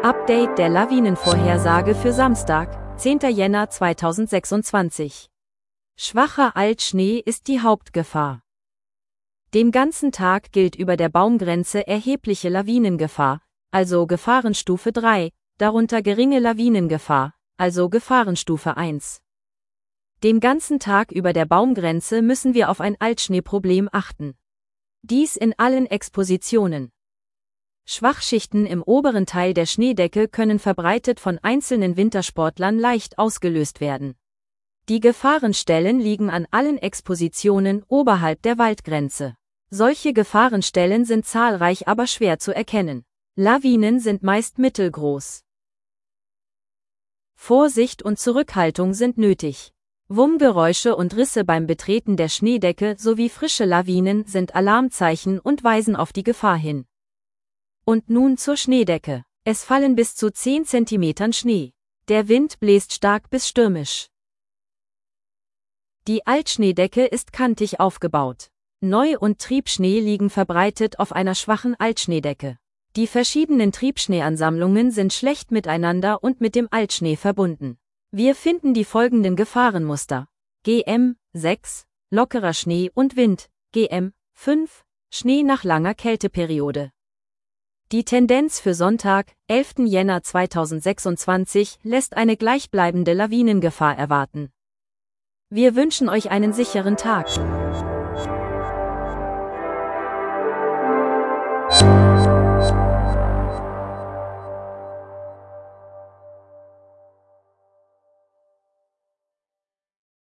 Update der Lawinenvorhersage für Samstag, 10. Jänner 2026. Schwacher Altschnee ist die Hauptgefahr. Den ganzen Tag gilt über der Baumgrenze erhebliche Lawinengefahr, also Gefahrenstufe 3, darunter geringe Lawinengefahr, also Gefahrenstufe 1. Den ganzen Tag über der Baumgrenze müssen wir auf ein Altschneeproblem achten. Dies in allen Expositionen. Schwachschichten im oberen Teil der Schneedecke können verbreitet von einzelnen Wintersportlern leicht ausgelöst werden. Die Gefahrenstellen liegen an allen Expositionen oberhalb der Waldgrenze. Solche Gefahrenstellen sind zahlreich, aber schwer zu erkennen. Lawinen sind meist mittelgroß. Vorsicht und Zurückhaltung sind nötig. Wummgeräusche und Risse beim Betreten der Schneedecke sowie frische Lawinen sind Alarmzeichen und weisen auf die Gefahr hin. Und nun zur Schneedecke. Es fallen bis zu 10 cm Schnee. Der Wind bläst stark bis stürmisch. Die Altschneedecke ist kantig aufgebaut. Neu- und Triebschnee liegen verbreitet auf einer schwachen Altschneedecke. Die verschiedenen Triebschneeansammlungen sind schlecht miteinander und mit dem Altschnee verbunden. Wir finden die folgenden Gefahrenmuster: GM 6, lockerer Schnee und Wind, GM 5, Schnee nach langer Kälteperiode. Die Tendenz für Sonntag, 11. Jänner 2026, lässt eine gleichbleibende Lawinengefahr erwarten. Wir wünschen euch einen sicheren Tag.